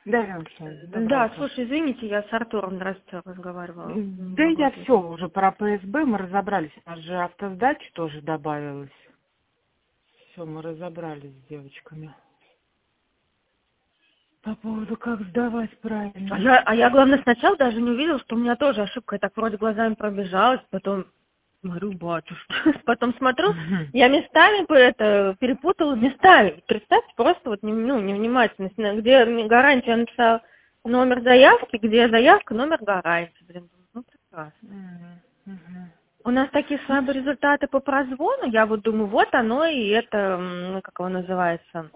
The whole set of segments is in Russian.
Да, Алексей, доброе Да, утро. слушай, извините, я с Артуром, здравствуйте, разговаривала. Да я все уже про ПСБ, мы разобрались. У нас же автосдача тоже добавилась. Все, мы разобрались с девочками. По поводу, как сдавать правильно. А я, главное, сначала даже не увидела, что у меня тоже ошибка. Я так вроде глазами пробежалась, потом говорю, батюшки. Потом смотрю, я местами перепутала местами. Представьте, просто вот невнимательность. Где гарантия, я написала номер заявки, где заявка, номер гарантии. Блин, ну прекрасно. У нас такие слабые результаты по прозвону, я вот думаю, вот оно и это, как его называется,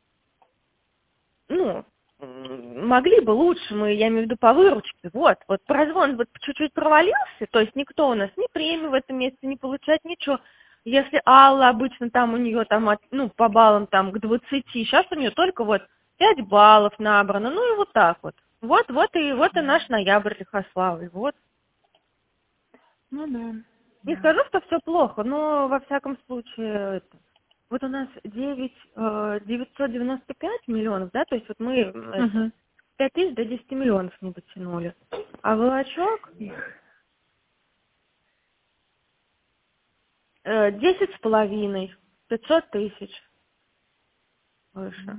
могли бы лучше, я имею в виду по выручке, вот прозвон вот чуть-чуть провалился, то есть никто у нас ни премию в этом месяце не получает, ничего. Если Алла обычно там у нее там, по баллам там к 20, сейчас у нее только 5 баллов набрано, и вот так вот. Вот и наш ноябрь лихославный, вот. Ну да. Не скажу, что все плохо, но во всяком случае, вот у нас 995 миллионов, да, то есть вот мы 5 тысяч до 10 миллионов не дотянули. А волочок 10,5, 500 тысяч выше.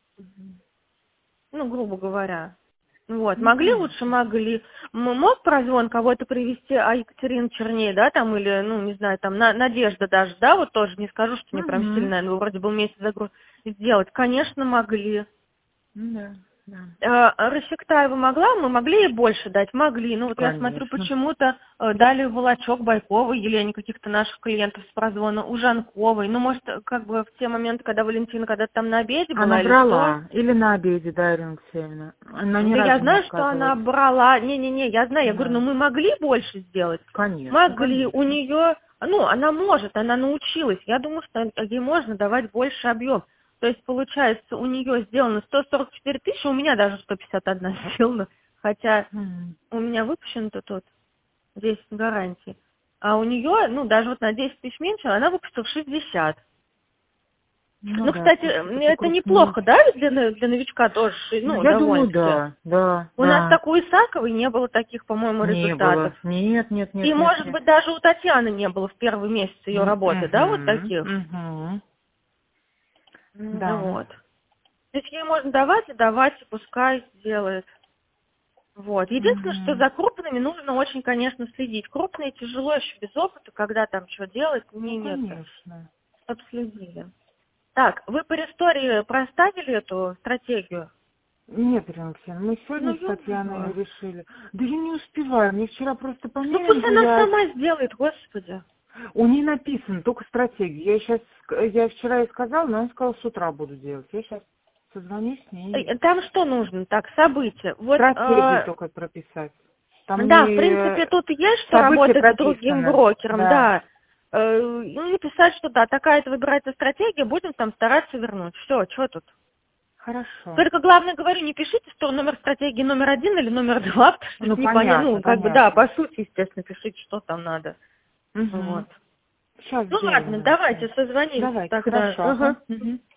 Грубо говоря. Могли лучше, могли. Мог прозвон кого-то привести, а Екатерина чернее, да, там, или, не знаю, там, Надежда даже, да, вот тоже, не скажу, что мне прям сильно, наверное, вроде был месяц сделать. Конечно, могли. Да. Расфиктаева могла, мы могли ей больше дать, могли. Я смотрю, почему-то дали Волочок, Байковой, Елене каких-то наших клиентов с прозвона, у Жанковой. Может, как бы в те моменты, когда Валентина когда-то там на обеде была, она брала, или на обеде, да, Ирина Алексеевна? Она ни разу я знаю, не что она отказывалась. брала. Не, я знаю. Я говорю, мы могли больше сделать? Конечно. Могли. У нее, она может, она научилась. Я думаю, что ей можно давать больше объем. То есть, получается, у нее сделано 144 тысячи, у меня даже 151 сделано. Хотя у меня выпущено-то тут 10 гарантий. А у нее, даже вот на 10 тысяч меньше, она выпустила 60. Кстати, это неплохо, да, для новичка тоже, я думаю, довольно-таки. да. У нас такой Исаковой не было таких, по-моему, результатов. Нет. И, может быть, даже у Татьяны не было в первый месяц ее работы, да, вот таких? Да. Вот. То есть ей можно давать, и пускай делает. Вот. Единственное, что за крупными нужно очень, конечно, следить. Крупные тяжело еще без опыта, когда там что делать, нет. Конечно. Чтоб следили. Так, вы по истории проставили эту стратегию? Нет, Ирина Алексеевна, мы сегодня с Татьяной решили. Да я не успеваю, мне вчера просто по мейлингу пусть она сама сделает, господи. У нее написано только стратегия. Я вчера ей сказала, но она сказала, с утра буду делать. Я сейчас созвонюсь с ней. Там что нужно? Так, события. Стратегию только прописать. Там да, в принципе, тут есть что работать с другим брокером, да. Написать, что да, такая-то выбирается стратегия, будем там стараться вернуть. Все, что тут? Хорошо. Только главное, говорю, не пишите, что номер стратегии номер 1 или номер 2, потому что непонятно. Понятно. По сути, естественно, пишите, что там надо. Вот. Сейчас ладно, давайте созвонимся. Давайте, хорошо.